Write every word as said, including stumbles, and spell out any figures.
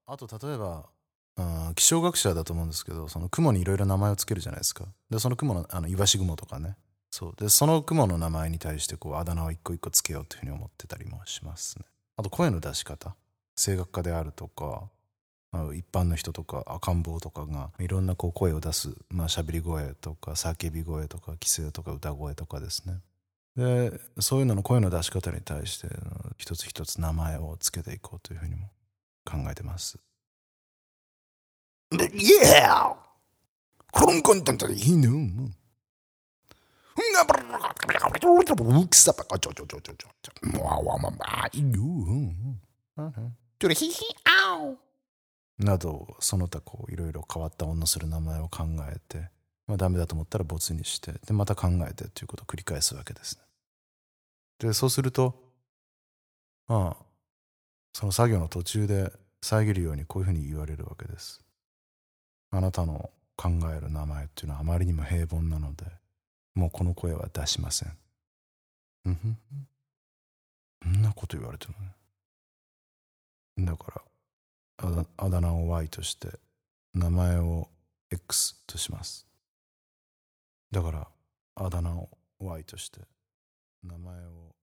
あと例えば、うん、気象学者だと思うんですけど、その雲にいろいろ名前をつけるじゃないですか。で、その雲の、あの、イワシ雲とかね。そう。で、その雲の名前に対して、こう、あだ名を一個一個つけようというふうに思ってたりもしますね。あと、声の出し方。声楽家であるとか、あの一般の人とか赤ん坊とかがいろんなこう声を出す、まあ喋り声とか叫び声とか奇声とか歌声とかですね。で、そういうのの声の出し方に対して一つ一つ名前をつけていこうというふうにも考えてます。で、イエーコロンコンタンタいいのなど、その他こういろいろ変わった女する名前を考えて、まあダメだと思ったらボツにして、でまた考えてということを繰り返すわけですね。で、そうすると、まあ、その作業の途中で遮るようにこういうふうに言われるわけです。あなたの考える名前っていうのはあまりにも平凡なので、もうこの声は出しません。うんふん。そんなこと言われてもね。だから、あだあだ名を Y として、名前を X とします。だから、あだ名を Y として、名前を